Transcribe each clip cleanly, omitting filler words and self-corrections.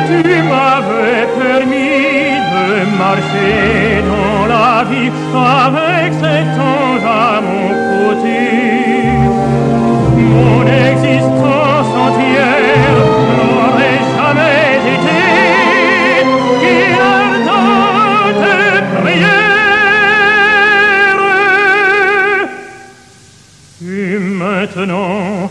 Tu m'avais permis de marcher dans la vie avec cet ange à mon côté. Mon existence entière n'aurait jamais été qu'une ardente prière. Et maintenant,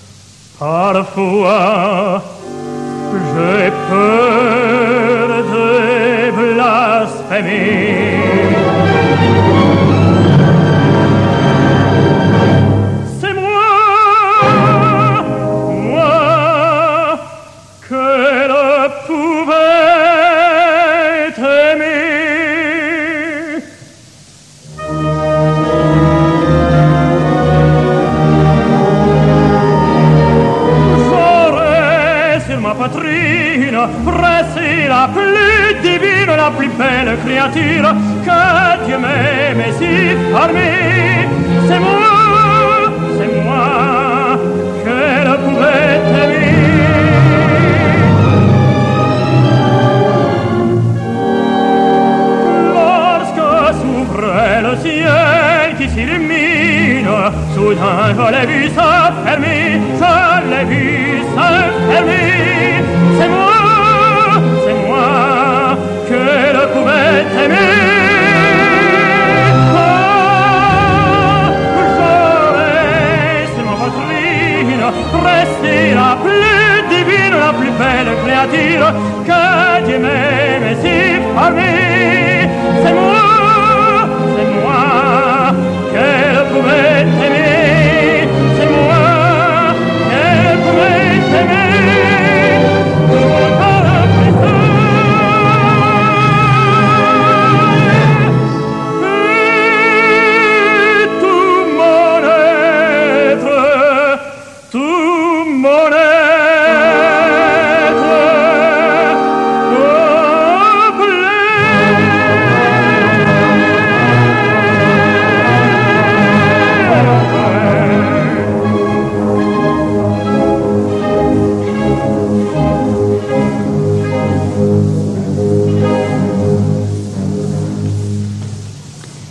parfois, j'ai peur de blasphémer. C'est moi qu'elle pouvait aimer. J'aurais sur ma poitrine pressé la plus divine, la plus belle créature que Dieu m'aime si formé. C'est moi qu'elle pouvait aimer. Lorsque s'ouvrait le ciel qui s'illumine, soudain je l'ai vu se fermer, je l'ai vu se fermer. C'est moi qu'elle pouvait aimer. J'aurais sur ma poitrine pressé la plus divine, la plus belle créature que Dieu m'aime si formé.